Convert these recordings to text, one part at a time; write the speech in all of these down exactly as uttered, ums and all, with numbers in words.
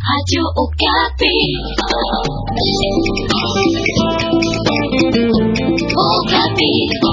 Radio Okapi. Okapi.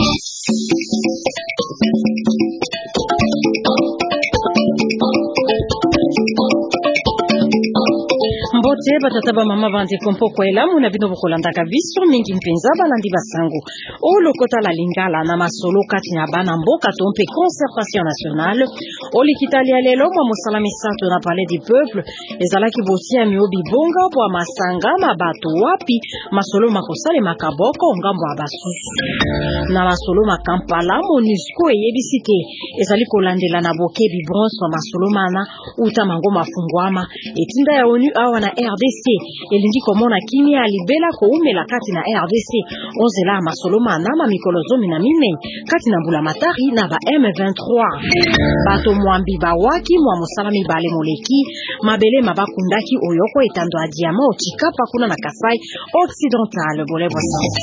Mbote batataba mama bandi kompo kwa elamu na bino bokolanda kabiso mingi mpenza balandi basango o lokota la lingala na masolo kati na bana mboka tompe concertation nationale o likitali ya lelo mwa mosalami santo na palais du peuple ezalaki botia miobi bonga bwa masanga mabato wapi masolo makosale makaboko ngambo ya basusu na masolo makampala MONUSCO eyebisite ezali kolandela na bokebi bronso masolo mana uta mango mafungwama etinda ya ONU awa na R D C elingi komona kimia alibela koumela kati na R D C onzela masolo mana ma mikolozomi na mine kati na mbula matari na ba M vingt-trois bato mwambi bawaki mwa mosalami bale moleki mabele mabakundaki oyoko etando a diamant ochikapa kuna na Kasai Occidental bolebwa sango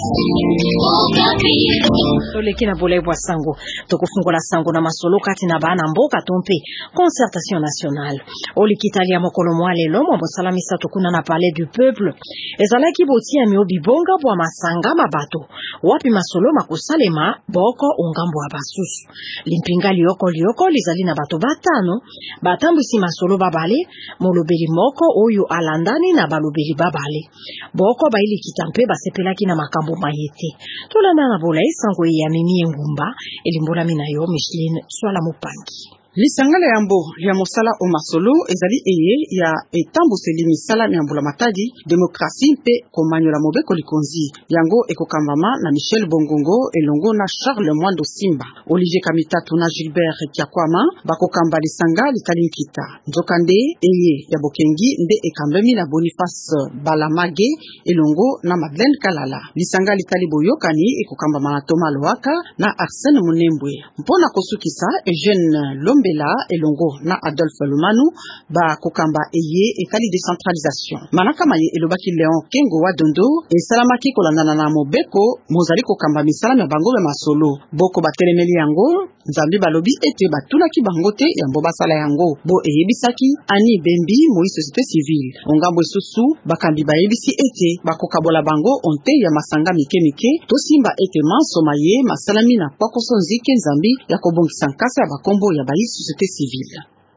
toleki na bolebwa sango tokofungola sango na masolo kati na bana mboka tompe concertation nationale olikitali ya mokolo mwalelo mwa mosalami sato kuna na palais du peuple ezalaki botia miobi bonga bwa masanga mabato wapi masolo makosalema boko ongambo wa basusu limpinga lioko lioko lizali na bato batano batambwisi masolo babale molobeli moko oyo alandani na balobeli babale boko baili kitampe basepelaki na makambo mayete tolanda na bola isango ya mimi ngumba elimbola mina yo Micheline swala mupangi lisangala yambo ya mosala o masolo ezali eye ya etambuseli misala miambula matadi demokrasi mpe komanyola mobeko likonzi yango ekokambama na Michel Bongongo elongo na Charles Mwando Simba Olivier Kamitatu na Gilbert Kiakwama bakokamba lisanga litali nkita nzokande eye ya bokengi nde ekambemi na Boniface Balamage elongo na Madeleine Kalala lisanga litali boyokani ekokambama na Thomas Loaka na Arsène Munembwe mpona kosukisa Eugène Lombela elongo na Adolphe Lumanu ba kokamba eye etali décentralisation manaka maye elobaki Léon Kengo wa Dondo esalamaki kolandana na mobeko mozali kokamba misala na bango be masolo boko batelemeli yango nzambi balobi ete batulaki bango te yambo basala yango bo eyebisaki ani bembi moi société civile ongambo esusu bakambi bayebisi ete bakokabola bango onte ya masanga mike mike tosimba ete mansomaye masalami na kwakoso nzike nzambi ya kobongisa nkasa ya bakombo ya bayi société civile.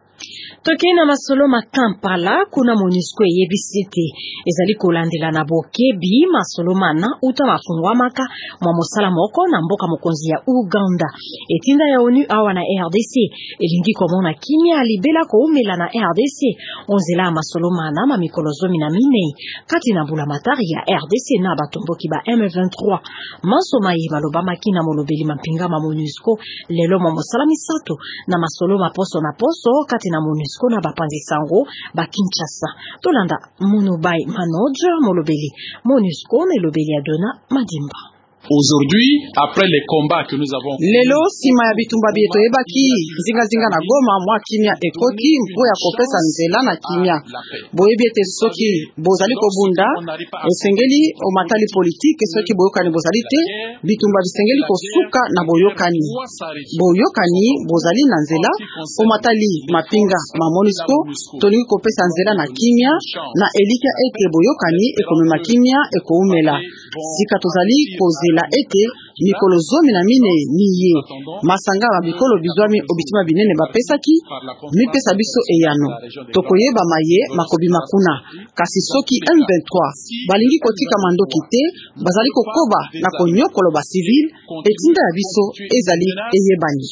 Tokena masolo makampala kuna MONUSCO eyebisite ezali kolandela na bokebi masolo mana uta mafungwa maka mwa mosala moko na mboka mokonzi ya Uganda etinda ya ONU awa na R D C elingi komona kimia alibela koumela na R D C onzela masolo mana ma mikolozomi na mine kati na mbula matari ya R D C na batomboki ba M vingt-trois masoma ye maloba makina molobeli mampinga ma MONUSCO lelo mwa mosala misato na masolo maposo na poso kati na MONUSCO kona bapanzi sango ba Kinshasa tolanda Munubai Manoja molobeli MONUSCO na lobeli ya Dona Madimba. Aujourd'hui, après les combats que nous avons lelo sima ya bitumba bieto ebaki zinga zinga na Goma mwa kimia ekoki mpo ya kopesa nzela na kimia boyebi ete soki bozali kobunda esengeli omatali politique soki boyokani bozali te bitumba bisengeli kosuka na boyokani boyokani bozali na nzela omatali mapinga ma MONUSCO tolingi kopesa nzela na kimia na elika ete boyokani ekomema kimia ekoumela sika tozali koze la ete mikolo zomi na mine niye masanga ba bikolo bizwami obitima binene bapesaki mipesa biso eyano tokoyeba maye makobi makuna kasi soki M vingt-trois balingi kotika mandoki te bazali kokoba na konyokolo ba civil etinda ya biso ezali eyebani.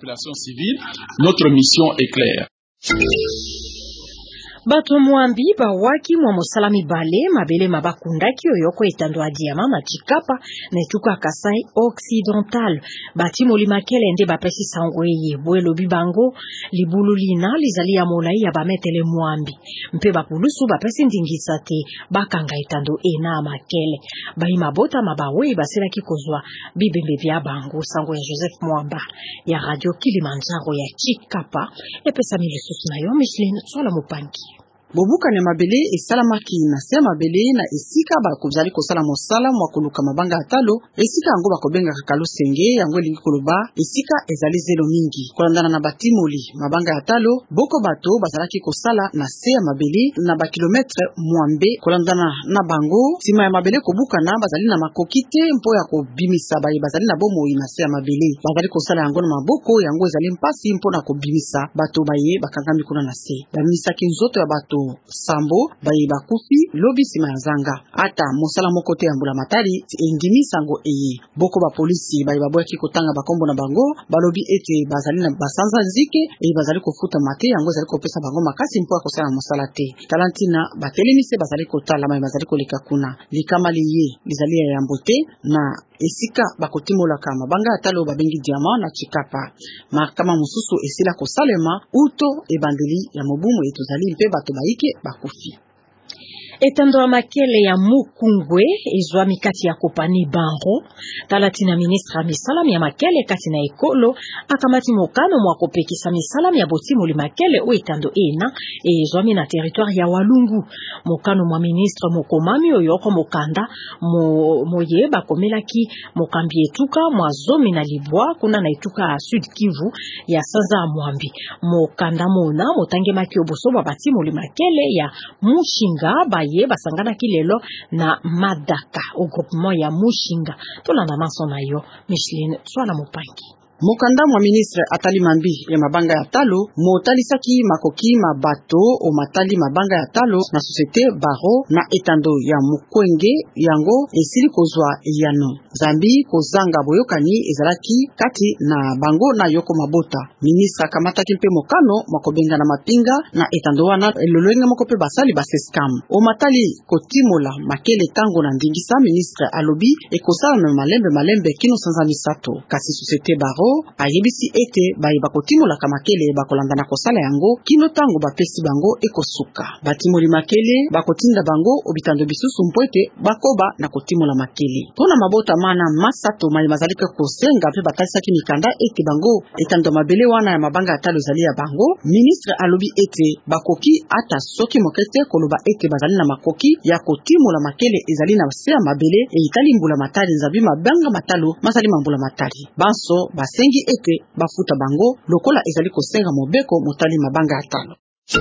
Notre mission est claire. Bato mwambi bawaki mwa mosalami bale mabele mabakundaki oyoko etando a diamant na Chikapa na etuka Kasai Occidental bati molima kele nde bapesi sango eye bwelo bibango libulu lina lizali ya molai ya bametele mwambi mpe bapulusu bapesi ndingisa te bakanga etando ena makele bayi mabota mabawe baselaki kozwa bibembe bya bango sango ya Joseph Mwamba ya Radio Kilimanjaro ya Chikapa epesa milisusu na yo Micheline sola mupangi. bobuka ne mabele esalamaki na se mabele na esika bakozali kosala mosala mwa koluka mabanga ya talo, esika yango bakobengaka Kalusenge, yango elingi koloba esika ezali zelo mingi. Kolandana na batimoli mabanga ya talo, boko bato bazalaki kosala na se ya mabele na bakilometre mwambe. Kolandana na bango, sima ya mabele kobukana bazali na makoki te mpo ya kobimisa baye bazali na bomoi na se ya mabele. Bazali kosala yango na maboko, yango ezali mpasi mpo na kobimisa bato baye bakangami kuna na se. Bamimisaki nzoto ya bato sambo baye bakufi lobi sima ya zanga. Ata mosala moko te ya mbula matari engimi sango eye. Boko ba polisi baye baboyaki kotanga bakombo na bango, balobi ete bazali na basanza nzike e bazali kofuta mate, yango ezali kopesa bango makasi mpo ya kosala mosala te. Talantina batelemise bazali kotala mai bazali koleka kuna. Likama liye lizali ya yambo te na esika bakotimolaka mabanga ya talo babengi diamant na chikapa. Makama mususu esila kosalema uto ebandeli ya mobumu etozali mpe bato baike bakufi. Etando ya makele ya Mukungwe ezwami kati ya kopani Banro, talati na ministre ya misalam ya makele kati na ekolo akamati mokano mwa kopekisa misalam ya botimoli makele o etando ena ezwami na territoire ya Walungu. Mokano mwa ministre mokomami oyo ko mokanda mo moyeba komelaki mokambi etuka mwa zomi na libwa kuna na etuka Sud Kivu ya Sanza Mwambi. Mokanda mona motange maki oboso ba batimoli makele ya Mushinga ba ye basangana kilelo na Madaka au groupement ya Mushinga. Tolanda naso na yo Micheline Swala Mopangi. Mokanda mwa ministre atali mambi ya mabanga ya talo motalisaki makoki mabato o matali mabanga ya talo na societe Baro na etando ya Mukwenge, yango esili kozwa yano zambi kozanga boyokani ezalaki kati na bango na yoko mabota. Ministre akamataki mpe mokano makobenga na mapinga na etando wana elolenge moko pe basali baseskam o matali kotimola makele tango na ndingisa. Ministre alobi ekosala na malembe malembe kino sanza misato, kasi societe Baro ayebisi ete baye bakotimola makele bakolanda na kosala yango kino tango bapesi bango ekosuka. Batimoli makele bakotinda bango obitando bisusu mpwete bakoba na kotimola makele. Pona mabota mana masato mai mazalika kosenga pe batalisaki mikanda ete bango etando mabele wana ya mabanga ya talo zali ya bango. Ministre alobi ete bakoki ata soki mokete koloba ete bazali na makoki ya kotimola makele ezali na se ya mabele e itali mbula matari nzabi mabanga matalo mazali mambula matari. Banso basengi ete bafuta bango lokola ezali kosenga mobeko motali mabanga ya talo.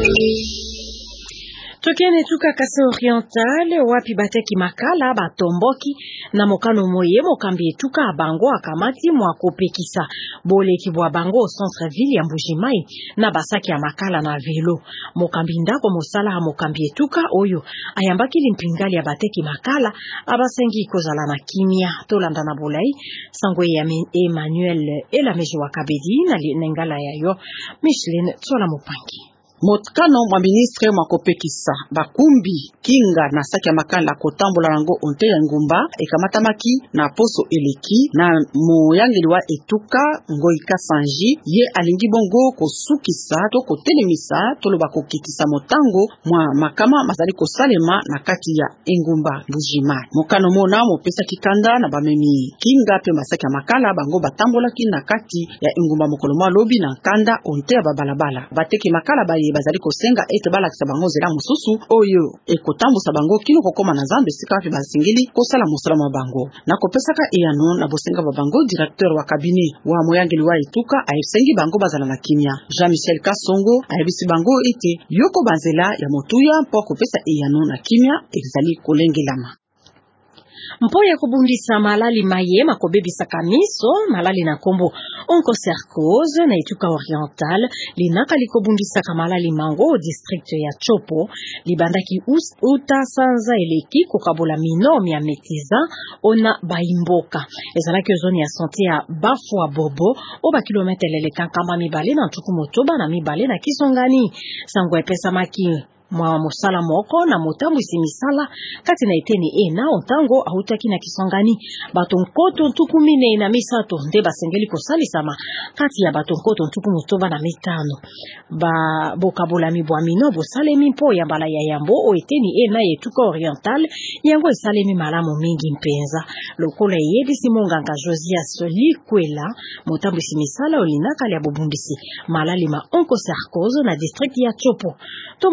Tokene tuka Kase Oriental wapi bateki makala batomboki na mokano moye mokambi etuka bango akamati mwa kopekisa boleki bwa bango au centre ville ya Mbujimai na basaki ya makala na velo. Mokambi ndako mosala ya mokambi etuka oyo ayambaki limpingali ya bateki makala abasengi kozala na kimia. Tolanda na bolai sango ya Emmanuel Elameji wa Kabedi na nengala ya yo Micheline Tsola Mopangi. Mokano mwa ministre mwa kopekisa bakumbi kinga na saki ya makala kotambola nango onte ya ngumba ekamatamaki na poso eleki na moyangeli wa etuka Ngoika Sanji. Ye alingi bongo kosukisa to kotelemisa toloba kokitisa motango mwa makama mazali kosalema na kati ya engumba Mbujima. Mokano mona mopesa kikanda na bamemi kinga pe masaki ya makala bango batambolaki na kati ya engumba mokolo mwa lobi na kanda onte ya babalabala. Bateki makala baye bazali kosenga ete balakisa bango zela mususu oyo ekotambusa bango kino kokoma na Zambe sika pe basingeli kosala mosala mwa bango. Na kopesaka eyano na bosenga ba bango directeur wa cabinet wa moyangeli wa etuka ayesengi bango bazala na kimia. Jean-Michel Kasongo ayebisi bango ete yoko banzela ya motuya mpo kopesa eyano na kimia ezali kolengelama. Mpo ya kubundisa malali mayema kobebisa kamiso malali na kombo onchocercose na etuka oriental linaka likobundisa kamalali mango au district ya Chopo libandaki uta sanza eleki kokabola minomi ya metiza ona baimboka ezalaki zone ya santé ya Bafwa Bobo o ba kilometre leleka kamba mibale na ntuku motoba na mibale na Kisongani. Sango epesa maki mwa musala moko na motambu isimisala kati na eteni ena ontango ahutaki na Kisongani. Bato nkoto ntuku mine na misato nde basengeli kosalisama kati ya bato nkoto ntuku motoba na mitano. Ba bokabola mibwa mino bosalemi mpo ya mbala ya yambo o eteni ena yetuka oriental yango esalemi malamu mingi mpenza. Lokola yebisi monganga Josias Likwela motambu isimisala olinaka ya bobundisi malali ma onchocercose na district ya Chopo. Tomo yoka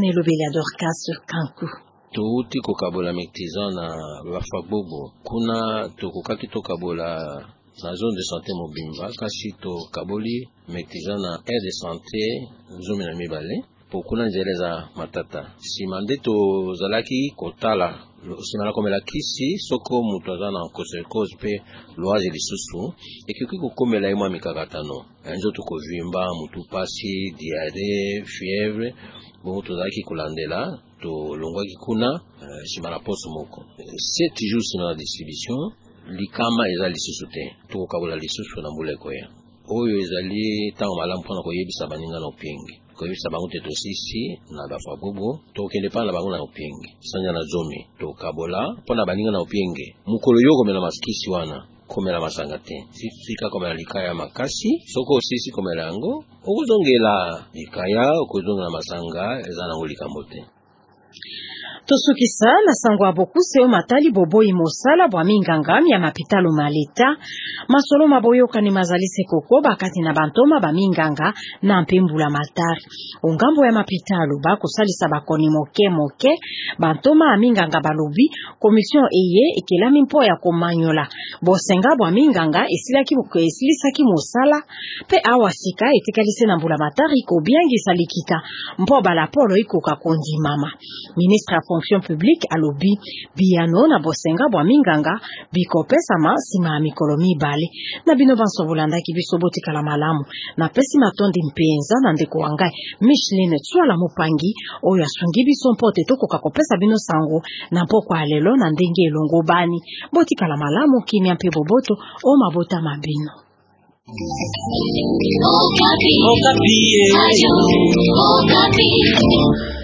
elobeli Dorcas Kanku. Touti kokabola mektiza na bafabobo kuna tokokaki tokabola na zone de santé mobimba kasi tokaboli mektiza na aire de santé zomi na mibale pokuna nzeleza matata sima nde tozalaki kotala sima na komela kisi soko mutu aza na kosercose mpe loise lisusu ekoki kokomela ye mwa mikakatano nzoto kovimba mutu pasi diare fièvre bongo tozalaki kolandela tolongwaki kuna uh, sima na poso moko sept jours sima na distribution likama eza lisusu te tokokabola lisusu na mbula ekoya oyo ezali ntango malamu mpona koyebisa baninga na opingi koyebisa bango te tosisi na bafabobo tokende mpana na bango na opingi sanja na zomi tokabola mpona baninga na opingi mokolo yo komela maskisi wana komela masanga te sika komela likaya makasi soko osisi komela yango okozongela likaya okozongela masanga eza nango likambo te. Tosukisa na sangwa bokuse o matali boboyi mosala bwa mingangami ya mapitalo maleta masolo maboyo kani mazalise koko bakati na bantoma ba minganga na mpembula matari ongambo ya mapitalo ba kosalisa bakoni moke moke bantoma a minganga balobi komision eye ekelami mpo ya komanyola bosenga bwa minganga esilaki buko esilisaki mosala pe awasika etikalise na mbula matari ko biangisa likita mpo balapolo ikoka kondimama. Ministre fonction publique alobi biano na bosenga bwa minganga bikopesama sima ya mikolo mibale na bino banso bolandaki biso botikala malamu na pesi matondi mpenza na ndeko wangai Micheline Tswala Mopangi oyo asungi biso mpote tokoka kopesa bino sango na mpoko alelo na ndenge elongo bani botikala malamu kimia mpe boboto o mabota mabino. Okapi. Okapi. Okapi.